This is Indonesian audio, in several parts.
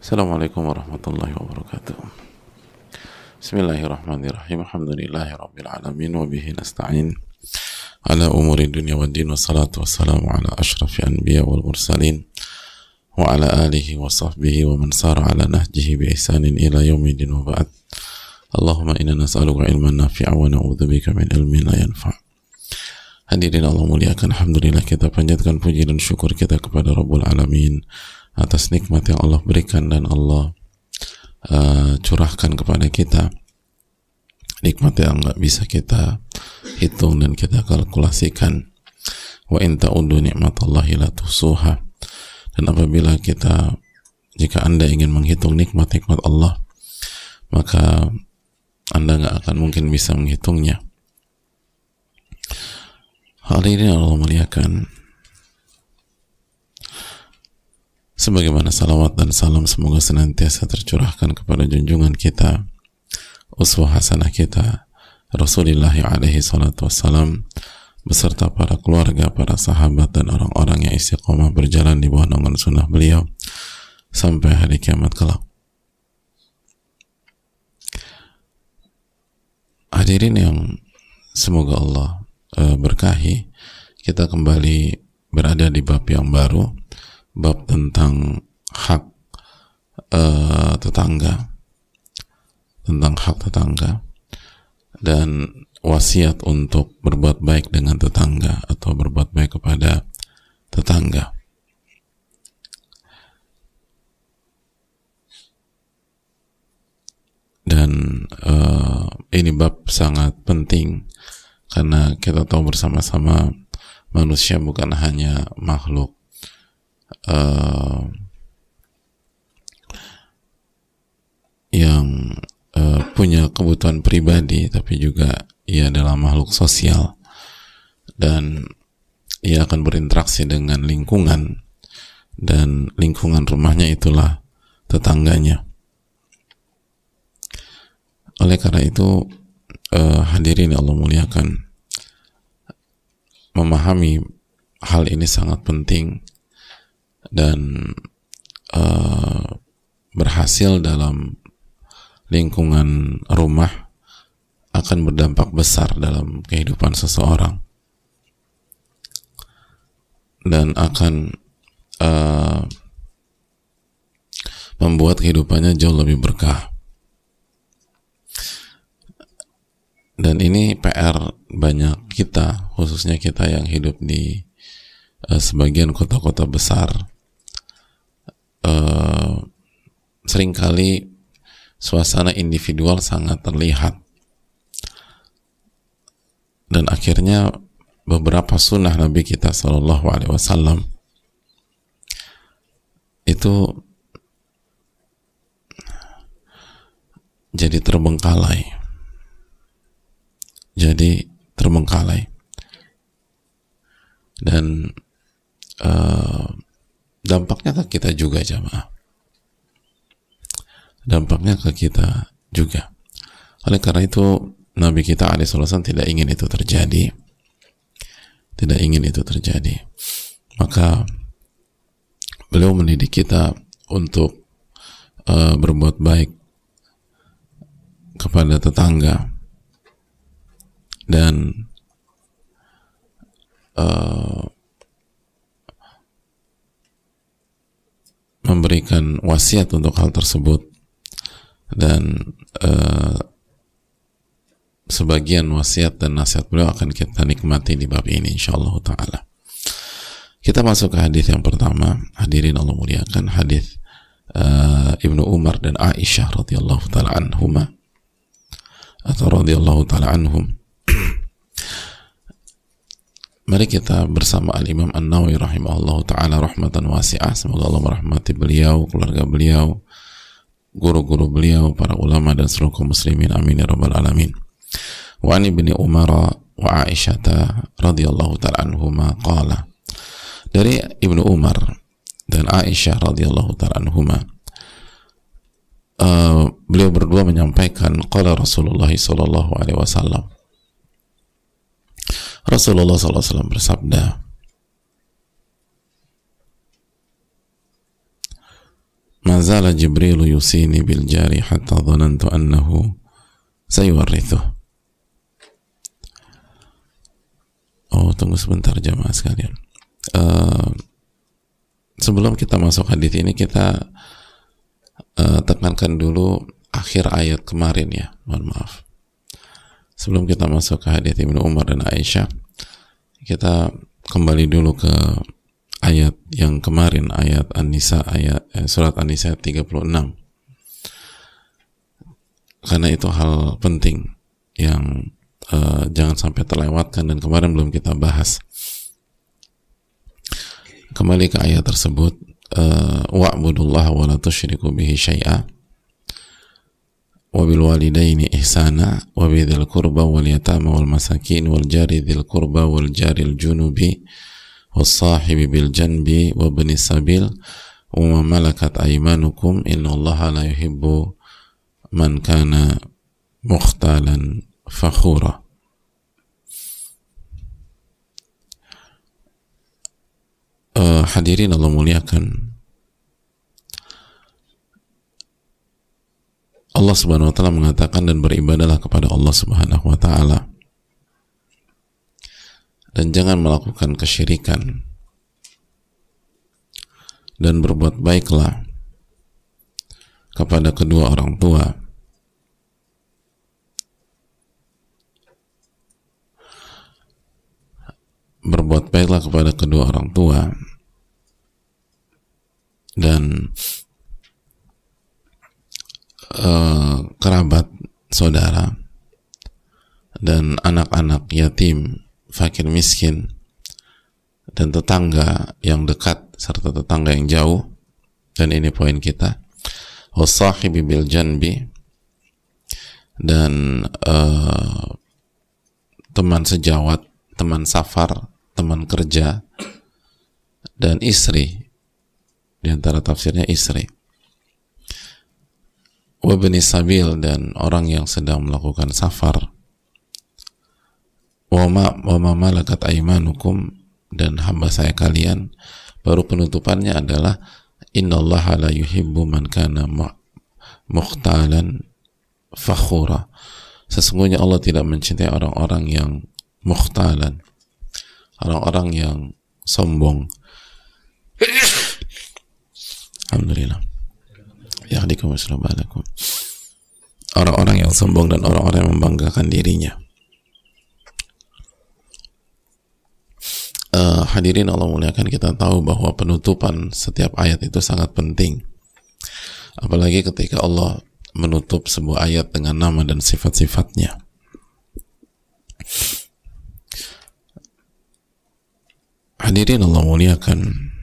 Assalamualaikum warahmatullahi wabarakatuh. Bismillahirrahmanirrahim. Alhamdulillahi rabbil alamin wa bihi nasta'in ala umuri dunya wad din, wassalatu wassalamu ala asyrafil anbiya wal mursalin wa ala alihi wa sahbihi wa man sara ala nahjihi bi ihsanin ila yaumil din wa ba'd. Allahumma inna nas'aluka ilman nafi'a wa na'udzubika min ilmin la yanfa'. Hadirin Allah muliakan, alhamdulillah kita panjatkan puji dan syukur kita kepada Rabbul Alamin atas nikmat yang Allah berikan dan Allah curahkan kepada kita, nikmat yang nggak bisa kita hitung dan kita kalkulasikan. Wa in ta'uddu ni'matallahi la tuhsuha. Dan apabila jika Anda ingin menghitung nikmat-nikmat Allah, maka Anda nggak akan mungkin bisa menghitungnya. Hal ini Allah muliakan, sebagaimana salawat dan salam semoga senantiasa tercurahkan kepada junjungan kita, uswah hasanah kita, Rasulullah alaihi salatu wassalam, beserta para keluarga, para sahabat, dan orang-orang yang istiqomah berjalan di bawah naungan sunnah beliau sampai hari kiamat kelak. Hadirin yang semoga Allah berkahi, kita kembali berada di bab yang baru, bab tentang hak tetangga, dan wasiat untuk berbuat baik dengan tetangga atau berbuat baik kepada tetangga. Dan ini bab sangat penting karena kita tahu bersama-sama manusia bukan hanya makhluk yang punya kebutuhan pribadi, tapi juga ia adalah makhluk sosial dan ia akan berinteraksi dengan lingkungan, dan lingkungan rumahnya itulah tetangganya. Oleh karena itu hadirin Allah muliakan, memahami hal ini sangat penting, dan berhasil dalam lingkungan rumah akan berdampak besar dalam kehidupan seseorang dan akan membuat kehidupannya jauh lebih berkah. Dan ini PR banyak kita, khususnya kita yang hidup di sebagian kota-kota besar. Seringkali suasana individual sangat terlihat, dan akhirnya beberapa sunnah Nabi kita Shallallahu Alaihi Wasallam itu jadi terbengkalai, dan dampaknya ke kita juga, jamaah. Dampaknya ke kita juga. Oleh karena itu Nabi kita alaihissalam tidak ingin itu terjadi. Maka beliau mendidik kita untuk berbuat baik kepada tetangga dan memberikan wasiat untuk hal tersebut. Dan sebagian wasiat dan nasihat beliau akan kita nikmati di bab ini insyaallah ta'ala. Kita masuk ke hadis yang pertama. Hadirin Allah muliakan, hadis Ibnu Umar dan Aisyah radhiyallahu ta'ala anhuma atau radhiyallahu ta'ala anhum. Mari kita bersama Al-Imam An-Nawawi rahimahullahu ta'ala rahmatan wasi'ah, semoga Allah merahmati beliau, keluarga beliau, guru-guru beliau, para ulama, dan seluruh kaum muslimin, amin ya rabbal alamin. Wa an ibni Umar wa Aisyah radhiyallahu ta'ala anhuma qala, dari Ibnu Umar dan Aisyah radhiyallahu ta'ala anhuma, beliau berdua menyampaikan, qala Rasulullah sallallahu alaihi wasallam, Rasulullah sallallahu alaihi wasallam bersabda, zala Jibril yusini bil jari hatta dhanantu annahu sayuwarrithuh. Oh, tunggu sebentar jamaah sekalian. Sebelum kita masuk hadis ini, kita tekankan dulu akhir ayat kemarin ya, mohon maaf. Sebelum kita masuk ke hadis Ibnu Umar dan Aisyah, kita kembali dulu ke ayat yang kemarin, ayat An-Nisa, surat An-Nisa 36. Karena itu hal penting yang jangan sampai terlewatkan dan kemarin belum kita bahas. Kembali ke ayat tersebut, wa'budullaha wa la tusyriku bihi syai'a wa bil walidaini ihsana wa bidzil qurba wal yatama wal masakin wal jari dzil qurba wal jaril junubi was sahibi bil janbi wa ibnis sabil wa ma malakat aymanukum innallaha la yuhibbu man kana mukhtalan fakhura. Hadirin Allah muliakan, Allah Subhanahu wa taala mengatakan, dan beribadahlah kepada Allah Subhanahu wa taala dan jangan melakukan kesyirikan, dan berbuat baiklah kepada kedua orang tua, berbuat baiklah kepada kedua orang tua dan kerabat, saudara, dan anak-anak yatim, fakir miskin, dan tetangga yang dekat serta tetangga yang jauh. Dan ini poin kita, wasahibi bil janbi, dan teman sejawat, teman safar, teman kerja, dan istri. Di antara tafsirnya istri. Wa ibnis sabil, dan orang yang sedang melakukan safar. Wa ma malakat aymanukum, dan hamba saya kalian. Baru penutupannya adalah innallaha la yuhibbu man kana mukhtalan fakhura. Sesungguhnya Allah tidak mencintai orang-orang yang mukhtalan, orang-orang yang sombong. Alhamdulillah. Yahdikum wassalamualaikum. Orang-orang yang sombong dan orang-orang yang membanggakan dirinya. Hadirin Allah muliakan, kita tahu bahwa penutupan setiap ayat itu sangat penting. Apalagi ketika Allah menutup sebuah ayat dengan nama dan sifat-sifatnya. Hadirin Allah muliakan,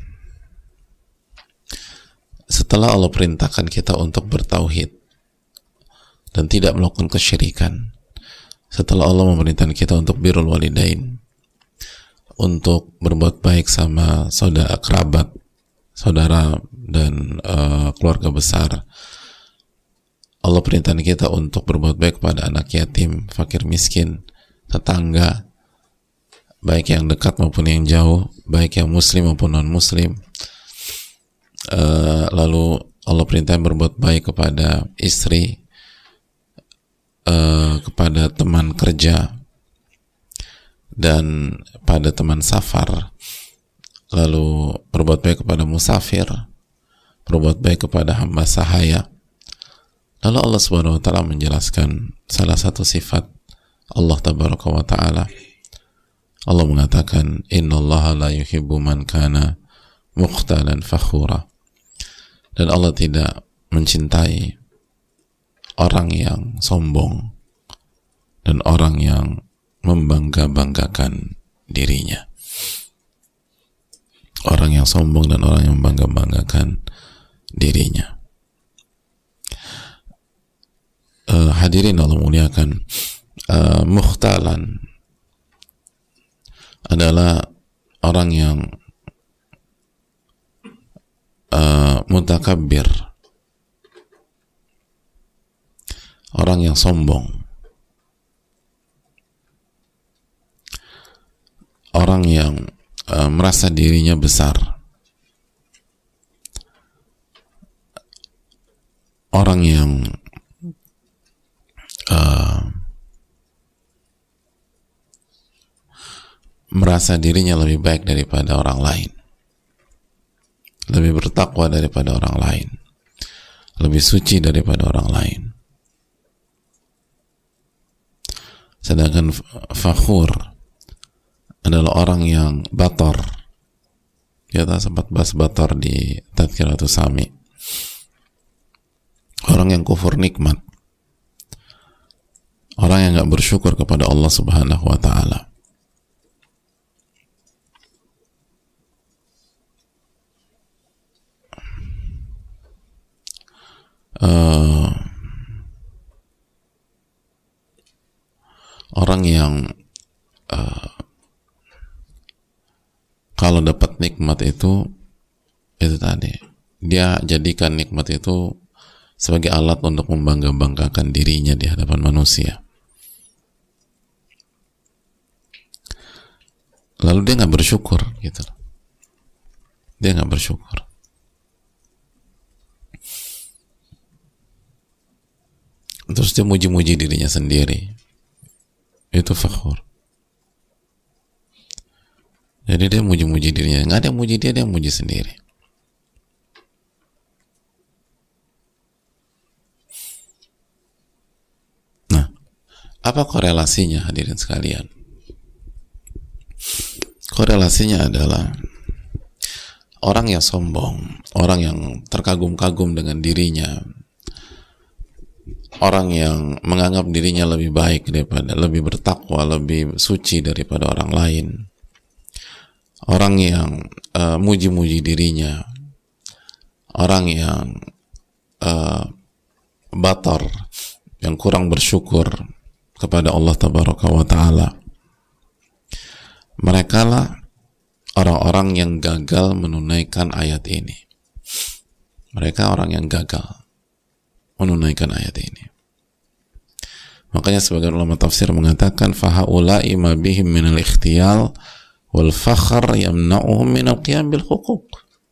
setelah Allah perintahkan kita untuk bertauhid dan tidak melakukan kesyirikan, setelah Allah memerintahkan kita untuk birrul walidain, untuk berbuat baik sama saudara, kerabat, saudara, dan keluarga besar, Allah perintahkan kita untuk berbuat baik kepada anak yatim, fakir miskin, tetangga, baik yang dekat maupun yang jauh, baik yang muslim maupun non muslim. Lalu Allah perintahkan berbuat baik kepada istri, kepada teman kerja, dan pada teman safar. Lalu berbuat baik kepada musafir, berbuat baik kepada hamba sahaya. Lalu Allah Subhanahu wa taala menjelaskan salah satu sifat Allah Tabaraka wa taala. Allah mengatakan, innallaha la yuhibbu man kana mukhtalan fakhura. Dan Allah tidak mencintai orang yang sombong dan orang yang membangga-banggakan dirinya. Orang yang sombong dan orang yang membangga-banggakan dirinya. Hadirin Allah muliakan, mukhtalan adalah orang yang mutakabbir, orang yang sombong, orang yang merasa dirinya besar, orang yang merasa dirinya lebih baik daripada orang lain, lebih bertakwa daripada orang lain, lebih suci daripada orang lain. Sedangkan fakhur adalah orang yang bator. Kita sempat bahas bator di Tadkiratus Sami. Orang yang kufur nikmat, orang yang gak bersyukur kepada Allah Subhanahu wa ta'ala. Orang yang kalau dapat nikmat itu tadi, dia jadikan nikmat itu sebagai alat untuk membangga-banggakan dirinya di hadapan manusia. Lalu dia nggak bersyukur, gitu. Dia nggak bersyukur. Terus dia muji-muji dirinya sendiri. Itu fakhur. Jadi dia muji-muji dirinya. Nggak ada yang muji dia yang muji sendiri. Nah, apa korelasinya, hadirin sekalian? Korelasinya adalah orang yang sombong, orang yang terkagum-kagum dengan dirinya, orang yang menganggap dirinya lebih baik daripada, lebih bertakwa, lebih suci daripada orang lain, orang yang muji-muji dirinya, orang yang batar, yang kurang bersyukur kepada Allah Tabaraka wa Ta'ala. Mereka lah orang-orang yang gagal menunaikan ayat ini. Mereka orang yang gagal menunaikan ayat ini. Makanya sebagian ulama tafsir mengatakan fahaula'i ma bihim minal ikhtiyal wal fakhr yamna'uhum minal qiyam bil huquq.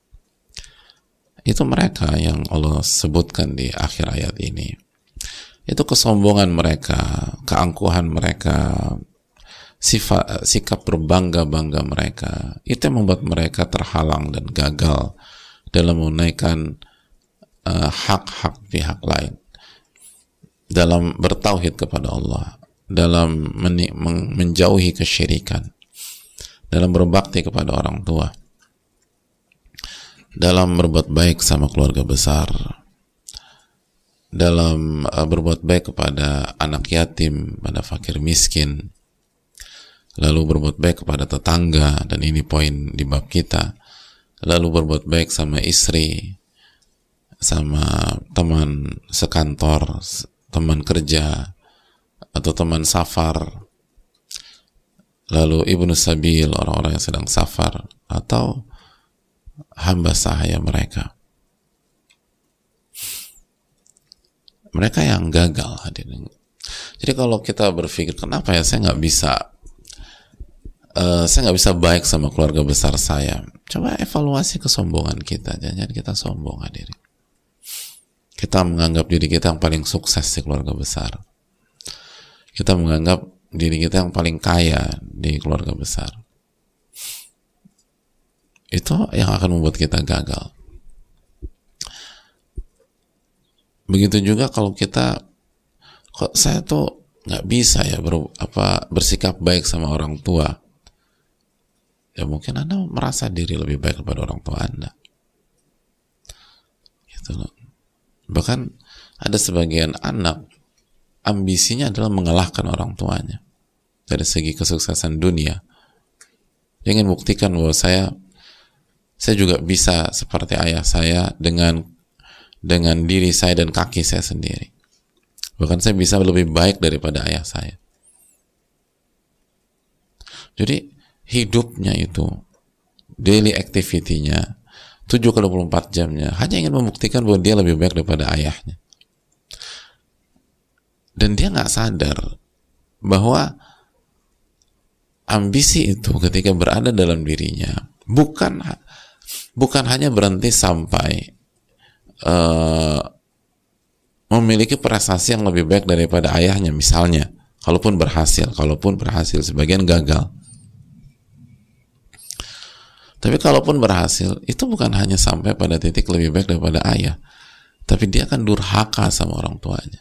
Itu mereka yang Allah sebutkan di akhir ayat ini. Itu kesombongan mereka, keangkuhan mereka, sikap berbangga-bangga mereka, itu yang membuat mereka terhalang dan gagal dalam menunaikan hak-hak pihak lain, dalam bertauhid kepada Allah, dalam menjauhi kesyirikan, dalam berbakti kepada orang tua, dalam berbuat baik sama keluarga besar, dalam berbuat baik kepada anak yatim, pada fakir miskin, lalu berbuat baik kepada tetangga, dan ini poin di bab kita, lalu berbuat baik sama istri, sama teman sekantor, teman kerja, atau teman safar, lalu ibnu sabil, orang-orang yang sedang safar, atau hamba sahaya mereka. Mereka yang gagal, hadirin. Jadi kalau kita berpikir, kenapa ya saya nggak bisa baik sama keluarga besar saya? Coba evaluasi kesombongan kita. Jangan kita sombong, hadirin. Kita menganggap diri kita yang paling sukses di keluarga besar. Kita menganggap diri kita yang paling kaya di keluarga besar. Itu yang akan membuat kita gagal. Begitu juga kalau kita, kok saya tuh nggak bisa ya bersikap baik sama orang tua. Ya mungkin Anda merasa diri lebih baik daripada orang tua Anda. Gitu loh. Bahkan ada sebagian anak ambisinya adalah mengalahkan orang tuanya dari segi kesuksesan dunia. Dia ingin buktikan bahwa saya juga bisa seperti ayah saya dengan diri saya dan kaki saya sendiri. Bahkan saya bisa lebih baik daripada ayah saya. Jadi hidupnya itu, daily activity-nya 7/24 jamnya hanya ingin membuktikan bahwa dia lebih baik daripada ayahnya. Dan dia nggak sadar bahwa ambisi itu ketika berada dalam dirinya bukan hanya berhenti sampai memiliki prestasi yang lebih baik daripada ayahnya misalnya, kalaupun berhasil sebagian gagal. Tapi kalaupun berhasil, itu bukan hanya sampai pada titik lebih baik daripada ayah, tapi dia akan durhaka sama orang tuanya.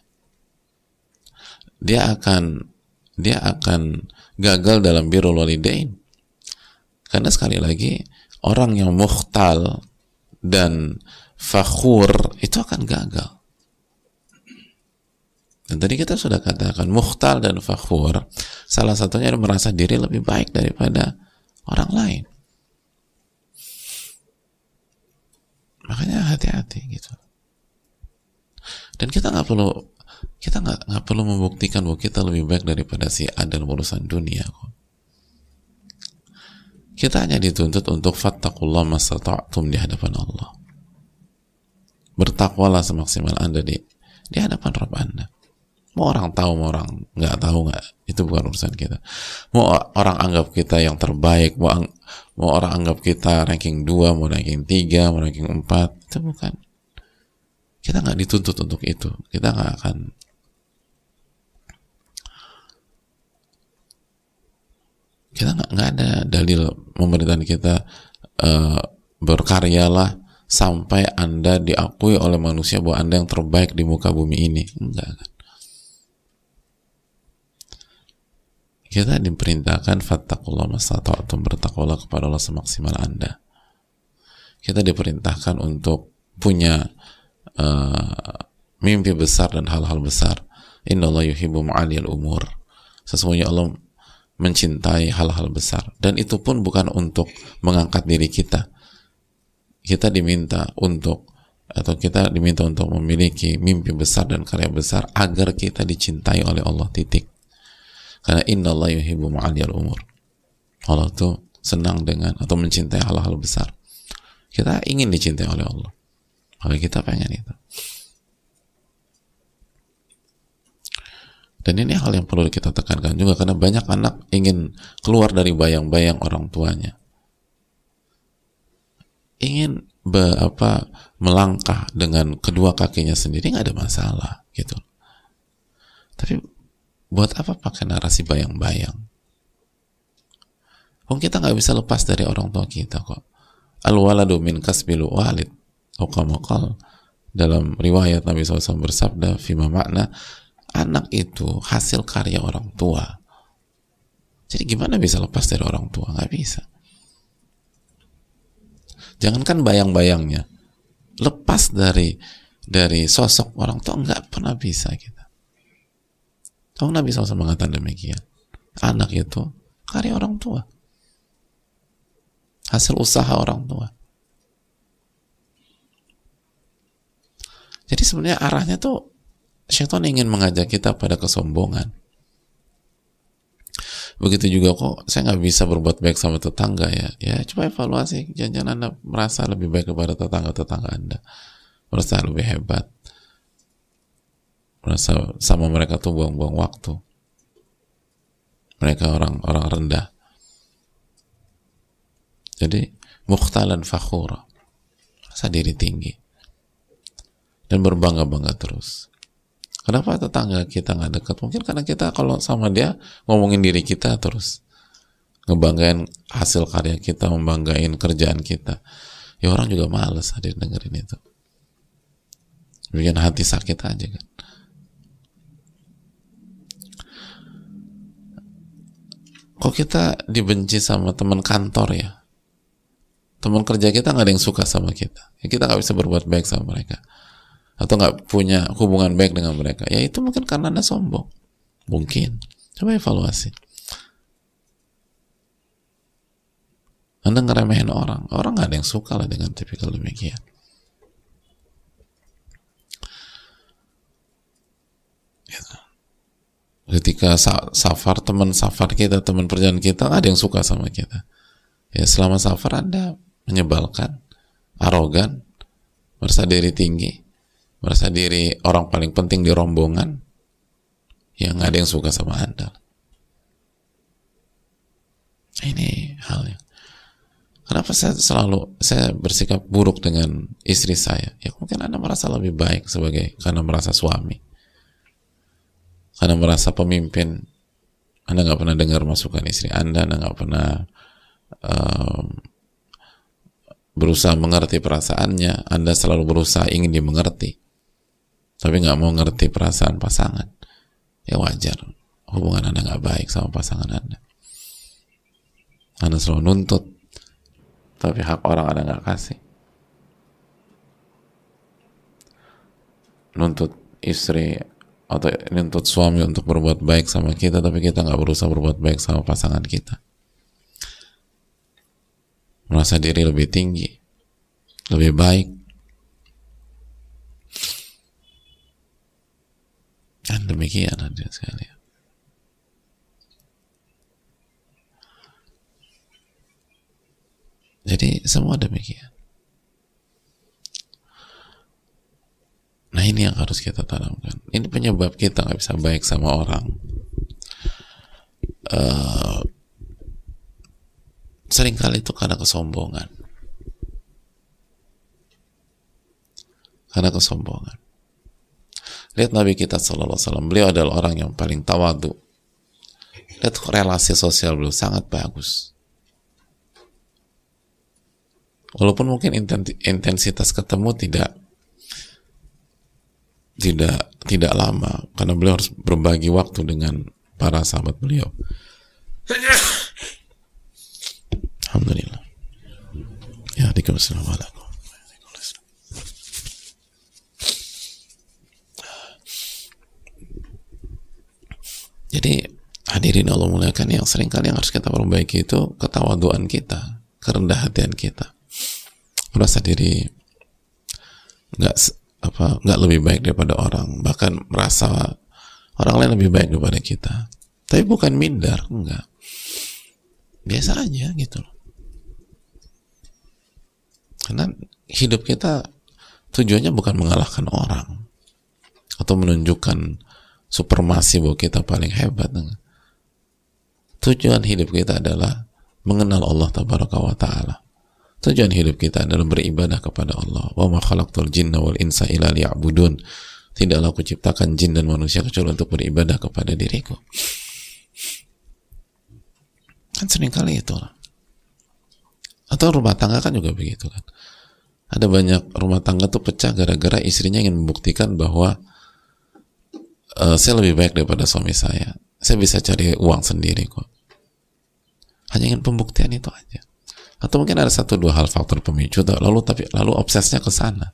Dia akan gagal dalam birrul walidain. Karena sekali lagi, orang yang mukhtal dan fakhur itu akan gagal. Dan tadi kita sudah katakan, mukhtal dan fakhur, salah satunya merasa diri lebih baik daripada orang lain. Makanya hati-hati gitu. Dan kita nggak perlu membuktikan bahwa kita lebih baik daripada si A dalam urusan dunia kok. Kita hanya dituntut untuk fattaqullaha mastata'tum di hadapan Allah. Bertakwalah semaksimal Anda di hadapan Rabb Anda. Mau orang tahu, mau orang nggak tahu, itu bukan urusan kita. Mau orang anggap kita yang terbaik, mau orang anggap kita ranking 2, mau ranking 3, mau ranking 4, itu bukan. Kita nggak dituntut untuk itu. Kita nggak akan. Kita nggak ada dalil pemerintahan kita berkaryalah sampai Anda diakui oleh manusia bahwa Anda yang terbaik di muka bumi ini. Enggak kan? Kita diperintahkan fattaqullaha mastata'tum, bertakwalah kepada Allah semaksimal Anda. Kita diperintahkan untuk punya mimpi besar dan hal-hal besar. Innallaha yuhibbu ma'aliyal umur. Sesungguhnya Allah mencintai hal-hal besar, dan itu pun bukan untuk mengangkat diri kita. Kita diminta untuk memiliki mimpi besar dan karya besar agar kita dicintai oleh Allah, titik. Karena innallaha yuhibbu ma'aliyal umur. Allah tuh senang dengan atau mencintai hal-hal besar. Kita ingin dicintai oleh Allah, maka kita pengen itu. Dan ini hal yang perlu kita tekankan juga, karena banyak anak ingin keluar dari bayang-bayang orang tuanya, ingin melangkah dengan kedua kakinya sendiri, nggak ada masalah gitu. Tapi buat apa pakai narasi bayang-bayang? Kita nggak bisa lepas dari orang tua kita kok. Al-waladu min kasbil walid, atau kama qala, dalam riwayat Nabi SAW bersabda, fima makna, anak itu hasil karya orang tua. Jadi gimana bisa lepas dari orang tua? Nggak bisa. Jangankan bayang-bayangnya, lepas dari sosok orang tua nggak pernah bisa kita. Tahu Nabi SAW mengatakan demikian. Anak itu karya orang tua, hasil usaha orang tua. Jadi sebenarnya arahnya tuh syaitan ingin mengajak kita pada kesombongan. Begitu juga, kok saya nggak bisa berbuat baik sama tetangga ya. Ya coba evaluasi, jangan Anda merasa lebih baik kepada tetangga Anda, merasa lebih hebat, merasa sama mereka tuh buang-buang waktu. Mereka orang rendah. Jadi mukhtalan fakhura, rasa diri tinggi dan berbangga-bangga terus. Kenapa tetangga kita nggak dekat? Mungkin karena kita kalau sama dia ngomongin diri kita terus, ngebanggain hasil karya kita, membanggain kerjaan kita. Ya orang juga males hadir dengerin itu, bikin hati sakit aja kan. Kok kita dibenci sama teman kantor ya? Teman kerja kita nggak ada yang suka sama kita. Ya kita nggak bisa berbuat baik sama mereka, atau nggak punya hubungan baik dengan mereka. Ya itu mungkin karena Anda sombong. Mungkin. Coba evaluasi. Anda ngeremehin orang nggak ada yang suka lah dengan tipikal demikian. Gitu. Ketika teman safar kita, teman perjalanan kita, nggak ada yang suka sama kita. Ya selama safar Anda menyebalkan, arogan, merasa diri tinggi, merasa diri orang paling penting di rombongan, yang nggak ada yang suka sama Anda. Ini halnya. Kenapa saya bersikap buruk dengan istri saya? Ya mungkin Anda merasa lebih baik karena merasa suami, karena merasa pemimpin. Anda nggak pernah dengar masukan istri Anda nggak pernah berusaha mengerti perasaannya. Anda selalu berusaha ingin dimengerti, tapi nggak mau ngerti perasaan pasangan. Ya wajar, hubungan Anda nggak baik sama pasangan Anda. Anda selalu nuntut, tapi hak orang Anda nggak kasih. Nuntut istri atau nuntut suami untuk berbuat baik sama kita, tapi kita nggak berusaha berbuat baik sama pasangan kita. Merasa diri lebih tinggi, lebih baik. Dan demikian hadirin sekalian. Jadi semua demikian. Nah ini yang harus kita tanamkan. Ini penyebab kita nggak bisa baik sama orang. Seringkali itu karena kesombongan. Karena kesombongan. Lihat Nabi kita sallallahu alaihi wasallam, beliau adalah orang yang paling tawadu. Lihat relasi sosial beliau sangat bagus. Walaupun mungkin intensitas ketemu tidak lama, karena beliau harus berbagi waktu dengan para sahabat beliau. Alhamdulillah. Ya, Waalaikumsalam. Jadi hadirin Allah muliakan, yang seringkali yang harus kita perbaiki itu ketawaduan kita, kerendah hatian kita. Merasa diri nggak lebih baik daripada orang, bahkan merasa orang lain lebih baik daripada kita. Tapi bukan minder, enggak. Biasa aja gitu loh. Karena hidup kita tujuannya bukan mengalahkan orang atau menunjukkan supremasi bahwa kita paling hebat. Enggak. Tujuan hidup kita adalah mengenal Allah Tabaraka wa Ta'ala. Tujuan hidup kita adalah beribadah kepada Allah. Wa ma khalaqtul jinna wal insa illa liya'budun. Tidaklah aku ciptakan jin dan manusia kecuali untuk beribadah kepada diriku. Kan seringkali itu lah. Atau rumah tangga kan juga begitu kan. Ada banyak rumah tangga tuh pecah gara-gara istrinya ingin membuktikan bahwa saya lebih baik daripada suami saya. Saya bisa cari uang sendiri kok. Hanya ingin pembuktian itu aja. Atau mungkin ada 1-2 hal faktor pemicu, lalu obsesnya ke sana.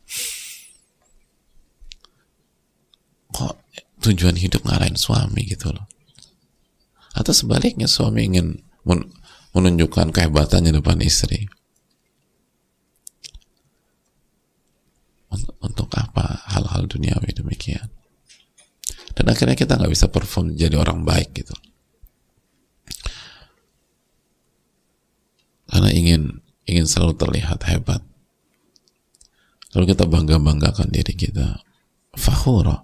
Kok tujuan hidup ngarahin suami gitu loh. Atau sebaliknya, suami ingin menunjukkan kehebatannya depan istri. Untuk apa hal-hal duniawi demikian? Dan akhirnya kita nggak bisa perform jadi orang baik gitu. Karena ingin selalu terlihat hebat. Lalu kita banggakan diri kita. Fakhura.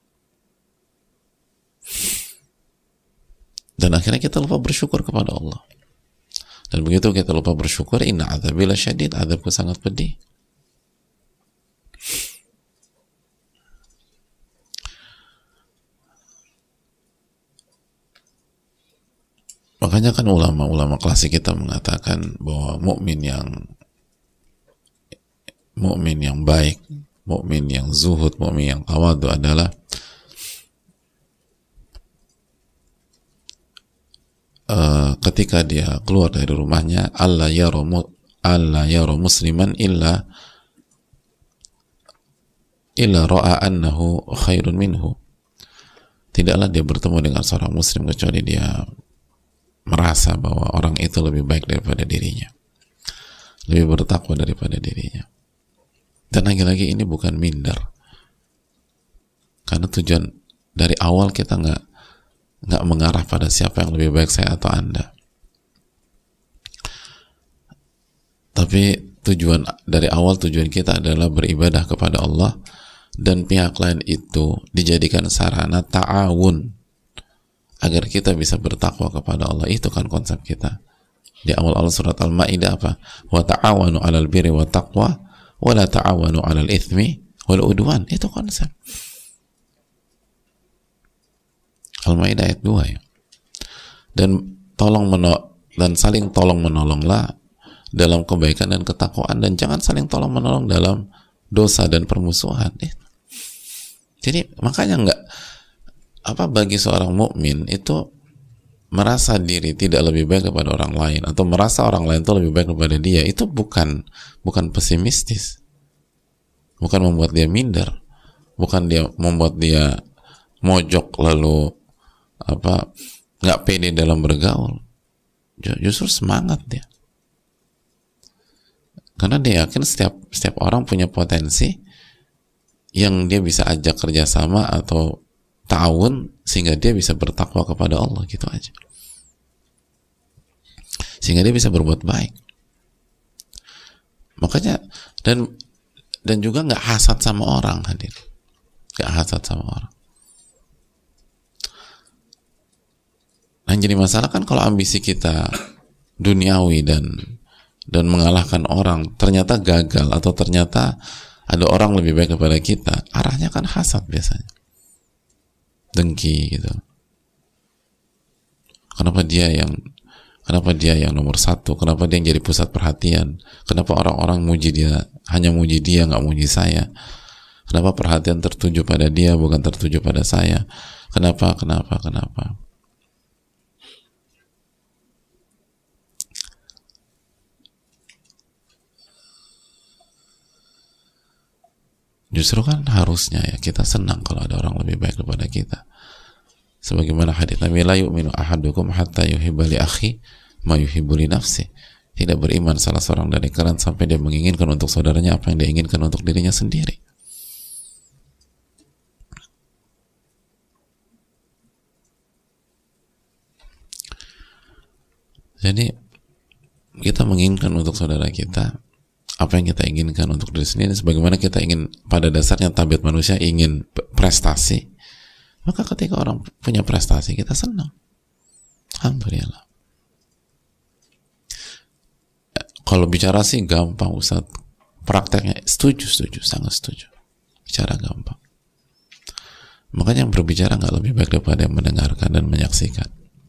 Dan akhirnya kita lupa bersyukur kepada Allah. Dan begitu kita lupa bersyukur, inna adzabi lasyadid, azabku sangat pedih. Makanya kan ulama-ulama klasik kita mengatakan bahwa mukmin yang baik, mukmin yang zuhud, mukmin yang tawadu adalah ketika dia keluar dari rumahnya, alla yara musliman illa ra'a annahu khairun minhu. Tidaklah dia bertemu dengan seorang muslim kecuali dia merasa bahwa orang itu lebih baik daripada dirinya, lebih bertakwa daripada dirinya. Dan lagi-lagi ini bukan minder, karena tujuan dari awal kita nggak mengarah pada siapa yang lebih baik, saya atau Anda. Tapi dari awal tujuan kita adalah beribadah kepada Allah, dan pihak lain itu dijadikan sarana ta'awun agar kita bisa bertakwa kepada Allah. Itu kan konsep kita. Di awal-awal surat Al-Maidah apa? Wa ta'awanu 'alal birri wat taqwa wa la ta'awanu 'alal itsmi wal udwan. Itu konsep. Al-Maidah ayat 2 ya. Dan saling tolong menolonglah dalam kebaikan dan ketakwaan, dan jangan saling tolong menolong dalam dosa dan permusuhan. Jadi makanya bagi seorang mukmin itu merasa diri tidak lebih baik kepada orang lain atau merasa orang lain itu lebih baik kepada dia, itu bukan pesimistis, bukan membuat dia minder, bukan dia membuat dia mojok lalu nggak pede dalam bergaul. Justru semangat dia, karena dia yakin setiap orang punya potensi yang dia bisa ajak kerjasama atau ta'awun sehingga dia bisa bertakwa kepada Allah, gitu aja, sehingga dia bisa berbuat baik. Makanya dan juga nggak hasad sama orang, hadir, nggak hasad sama orang. Nah, jadi masalah kan kalau ambisi kita duniawi dan mengalahkan orang ternyata gagal, atau ternyata ada orang lebih baik kepada kita, arahnya kan hasad biasanya, dengki gitu. Kenapa dia yang nomor satu? Kenapa dia yang jadi pusat perhatian? Kenapa orang-orang muji dia, hanya muji dia, nggak muji saya? Kenapa perhatian tertuju pada dia, bukan tertuju pada saya? Kenapa? Justru kan harusnya ya kita senang kalau ada orang lebih baik daripada kita. Sebagaimana hadits Nabi, la yu'minu ahadukum hatta yuhibba li akhi ma yuhibbu li nafsi. Tidak beriman salah seorang dari kalian sampai dia menginginkan untuk saudaranya apa yang dia inginkan untuk dirinya sendiri. Jadi kita menginginkan untuk saudara kita apa yang kita inginkan untuk diri sendiri, sebagaimana kita ingin, pada dasarnya tabiat manusia ingin prestasi, maka ketika orang punya prestasi kita senang, alhamdulillah. Kalau bicara sih gampang Ustaz, prakteknya setuju, sangat setuju, bicara gampang. Makanya yang berbicara nggak lebih baik daripada yang mendengarkan dan menyaksikan,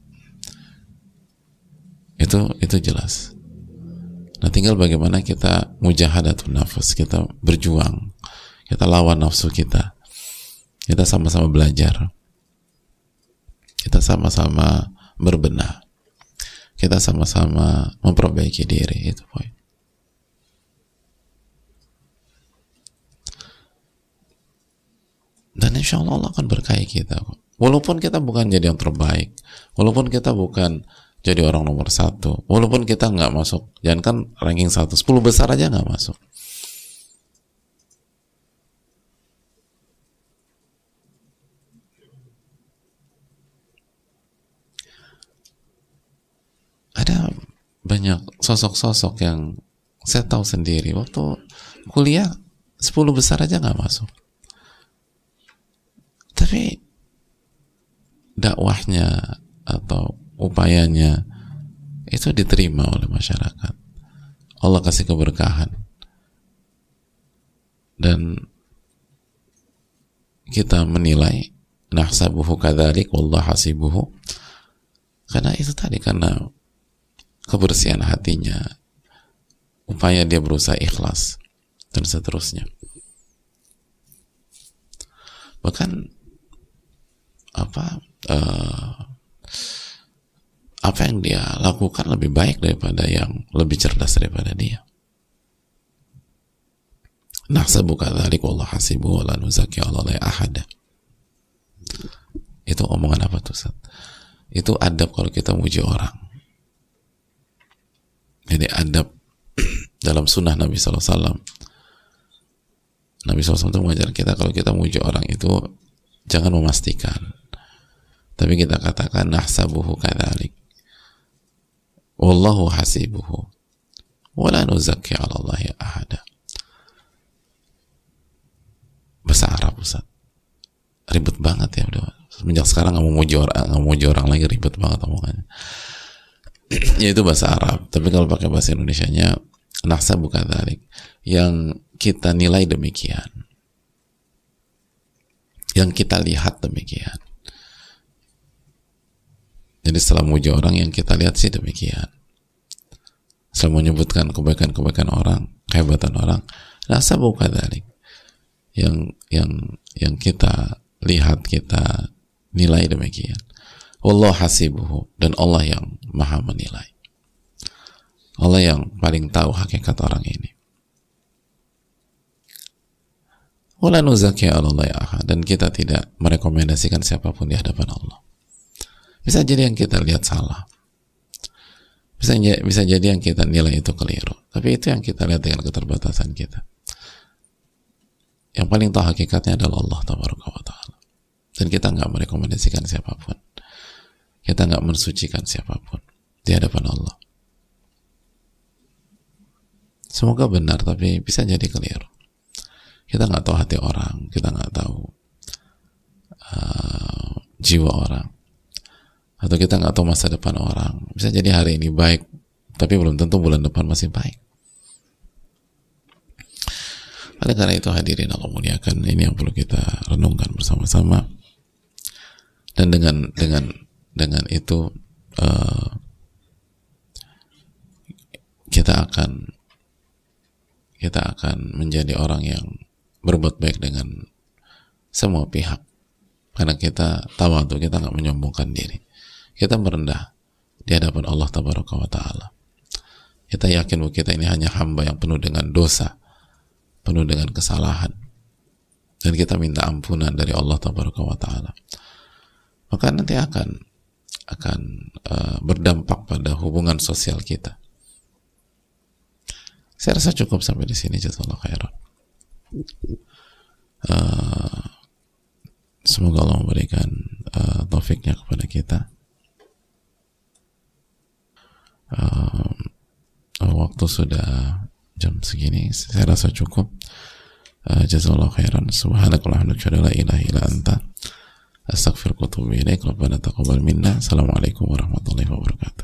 itu jelas. Nah, tinggal bagaimana kita mujahadatun nafas, kita berjuang, kita lawan nafsu kita sama-sama belajar, kita sama-sama berbenah, kita sama-sama memperbaiki diri, itu poin. Dan insya Allah Allah akan berkahi kita, walaupun kita bukan jadi yang terbaik, walaupun kita bukan jadi orang nomor satu, walaupun kita nggak masuk, jangan kan ranking 1, 10 besar aja nggak masuk. Ada banyak sosok-sosok yang saya tahu sendiri, waktu kuliah 10 besar aja nggak masuk, tapi dakwahnya atau upayanya itu diterima oleh masyarakat. Allah kasih keberkahan, dan kita menilai nahsabuhu kadzalik wallahu hasibuhu, karena itu tadi, karena kebersihan hatinya, upaya dia berusaha ikhlas dan seterusnya. Bahkan apa yang dia lakukan lebih baik daripada yang lebih cerdas daripada dia. Nahsabu kadzalik wallahu hasibuhu wa la nuzakki 'alallahi ahada. Itu omongan apa tuh, Ustaz? Itu adab kalau kita muji orang. Jadi adab dalam sunnah Nabi SAW. Nabi SAW itu mengajar kita kalau kita muji orang itu jangan memastikan, tapi kita katakan nahsabuhu kadzalik wallahu hasibuhu wa la nuzakki 'alallahi ahada. Bahasa Arab, Ustaz, ribet banget ya, udah semenjak sekarang nggak mau muji orang lagi, ribet banget omongannya. Ya itu bahasa Arab, tapi kalau pakai bahasa Indonesianya nahsabu kadzalik, yang kita nilai demikian, yang kita lihat demikian. Jadi setelah memuji orang, yang kita lihat sih demikian. Setelah menyebutkan kebaikan-kebaikan orang, kehebatan orang, nahsabu kadzalik, yang kita lihat, kita nilai demikian. Wallahu hasibuhu, dan Allah yang maha menilai. Allah yang paling tahu hakikat orang ini. Wala nuzaki 'alallahi ahad, dan kita tidak merekomendasikan siapapun di hadapan Allah. Bisa jadi yang kita lihat salah. Bisa jadi yang kita nilai itu keliru. Tapi itu yang kita lihat dengan keterbatasan kita. Yang paling tahu hakikatnya adalah Allah Tabaraka wa Ta'ala. Dan kita nggak merekomendasikan siapapun. Kita nggak mensucikan siapapun di hadapan Allah. Semoga benar, tapi bisa jadi keliru. Kita nggak tahu hati orang, kita nggak tahu jiwa orang, atau kita nggak tahu masa depan orang. Bisa jadi hari ini baik, tapi belum tentu bulan depan masih baik. Oleh karena itu hadirin Allah muliakan, ini yang perlu kita renungkan bersama-sama. Dan dengan itu kita akan menjadi orang yang berbuat baik dengan semua pihak, karena kita tawadhu, kita nggak menyombongkan diri, kita merendah di hadapan Allah Tabaraka wa Ta'ala. Kita yakin bahwa kita ini hanya hamba yang penuh dengan dosa, penuh dengan kesalahan, dan kita minta ampunan dari Allah Tabaraka wa Ta'ala. Maka nanti akan berdampak pada hubungan sosial kita. Saya rasa cukup sampai di sini. Jazakallahu khairan. Semoga Allah memberikan taufiknya kepada kita. Waktu sudah jam segini, saya rasa cukup. Jazakallahu khairan. Subhanakallahumma wa bihamdika la ilaha illa anta astaghfiruka wa atubu ilaik. Rabbana taqabbal minna. Assalamualaikum warahmatullahi wabarakatuh.